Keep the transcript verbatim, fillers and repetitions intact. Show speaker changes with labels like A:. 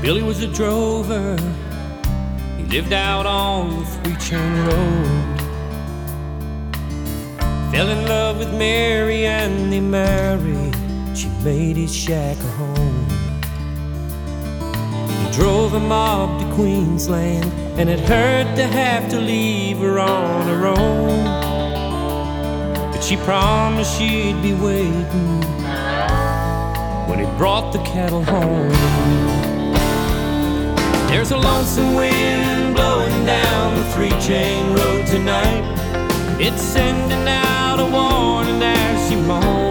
A: Billy was a drover. He lived out on the three-chain road. Fell in love with Mary and they married. She made his shack a home. He drove a mob to Queensland, and it hurt to have to leave her on her own. But she promised she'd be waiting when he brought the cattle home. There's a lonesome wind blowing down the three-chain road tonight. It's sending out a warning as she moans.